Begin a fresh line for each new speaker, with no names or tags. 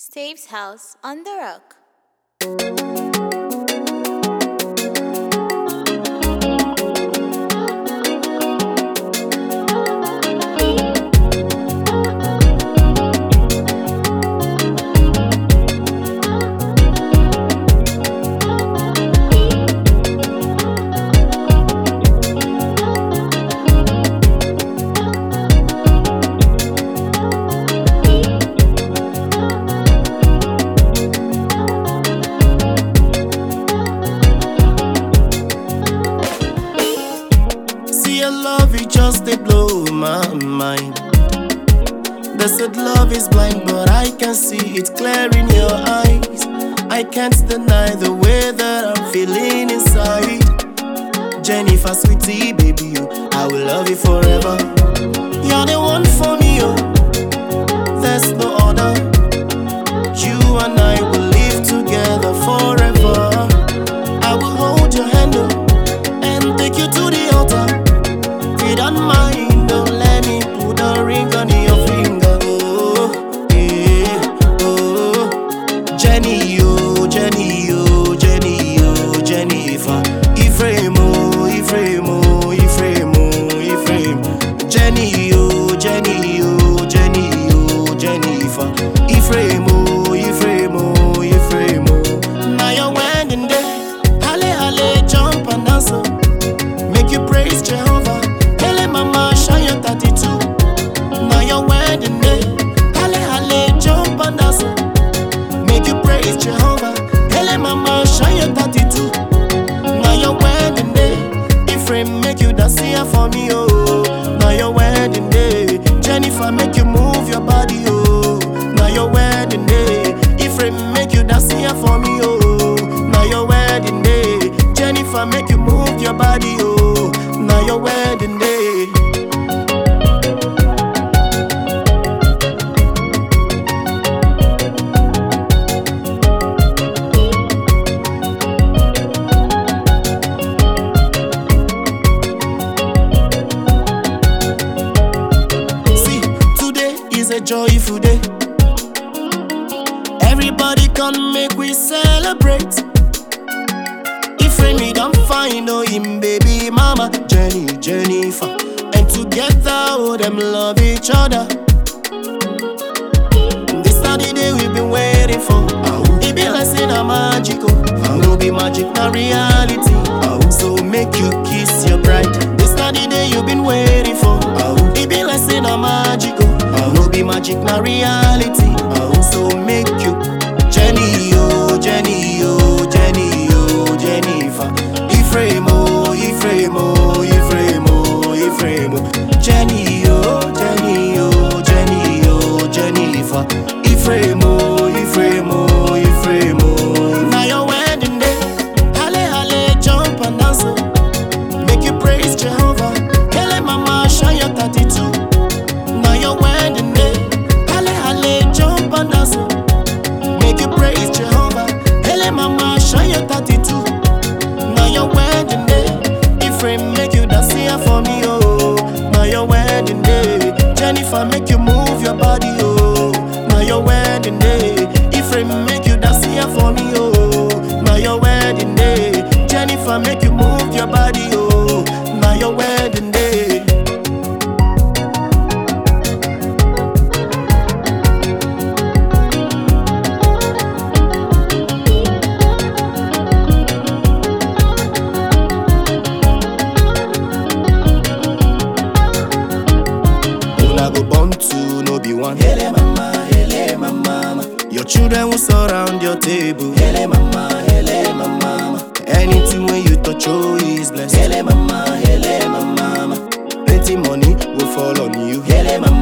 Steve's house on the rock.
Love, it just they blow my mind. They said love is blind, but I can see it clear in your eyes. I can't deny the way that I'm feeling inside. Jennifer, sweetie, baby, you, I will love you forever. You're the one for me, oh. There's no other. You and I will live together forever. I will hold your hand, oh, and take you to the altar. Don't mind, don't let me put a ring on your finger. Oh, yeah, oh. Jenny, oh, Jenny, oh, Jenny, oh, Jennifer. Ephraim, oh, Ephraim, oh, Ephraim, oh, Ephraim. Jenny, oh, Jenny, oh, Jenny, oh, Jennifer. Ephraim, oh, Ephraim, oh, Ephraim, oh. Now your wedding day, halle, halle, jump and dance. Make you praise Jehovah. Mama, shine your 32. Now your wedding day. Halle, halle, jump and dance. Make you praise Jehovah. Hele, mama, shine your 32. Now your wedding day. Ephraim, make you dance here for me, oh. Now your wedding day. Jennifer, make you move your body, oh. Now your wedding day. Ephraim, make you dance here for me, oh. Now your wedding day. Jennifer, make you move your body, oh. Now your wedding day. A joyful day. Everybody come make we celebrate. Ephraim, don't find no him baby mama Jennifer, and together oh them love each other. This not the day we've been waiting for. It be like saying a magical. No be magic, not reality. So make you kiss your bride. This not the day you've been waiting for. It be like saying a magical. No be magic, not reality. So make you Jenny, oh, Jenny, oh, Jenny, oh, Jennifer. Ephraim, oh, Ephraim, oh, Ephraim, oh, Ephraim. Jenny, oh, Jenny, oh, Jenny, oh, Jennifer. Ephraim, oh, Ephraim, oh, Ephraim, oh. Now your wedding day. Halle, halle, jump and dance. Make you praise Jehovah. Hele, mama, shine your 32. Now your wedding day. Halle, halle, jump and dance. Make you praise Jehovah. Hele, mama, shine your 32. Now your wedding day. Ephraim, make you dance here for me, oh. Now your wedding day. Jennifer, make you move your body, oh. Now your wedding day. Ephraim, make you dance here for me, oh. Now your wedding day. Jennifer, make you move your body, oh. Now your wedding day. Go born to no be one. Hele mama, your children will surround your table. Hele mama, anything when you touch, oh, is blessed. Hele mama, plenty money will fall on you. Hele mama.